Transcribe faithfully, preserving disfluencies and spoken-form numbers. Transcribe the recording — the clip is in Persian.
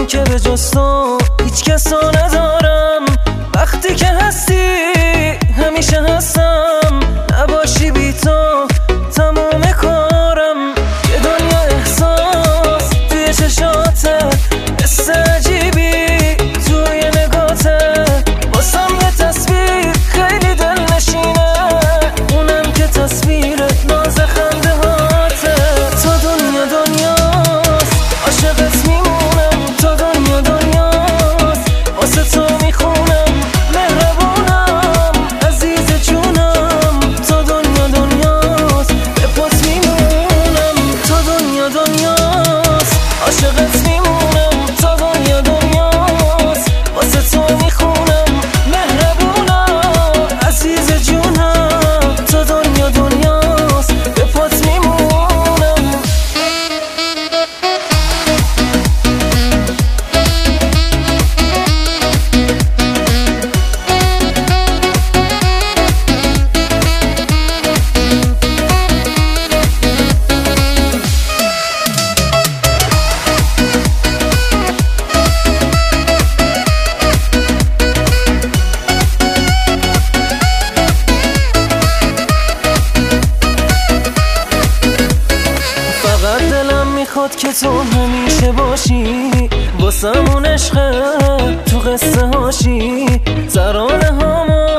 من که به جز تو هیچ کس رو ندارم. وقتی که هستی همیشه هستم، نباشی بی تو تموم کارم. یه دنیا احساس توی چشاته، حس عجیبی توی نگاته، بازم یه تصویر خیلی دل نشینه، اونم که تصویر ناز خنده هاته. تو دنیا دنیاست عاشقت میمونم، تو دنیا دنیاست واسه تو میخونم، مهربونم عزیز جونم. تو دنیا دنیاست به پات میمونم، تو دنیا دنیاست عاشقت میمونم، تو دنیا دنیاست واسه تو میخونم، مهربونم عزیز جونم. تو دنیا دنیاست به پات میمونم. فقط دلم میخواد که تو همیشه باشی، واسمون عشقه تو قصه هاشی، ترانه هامو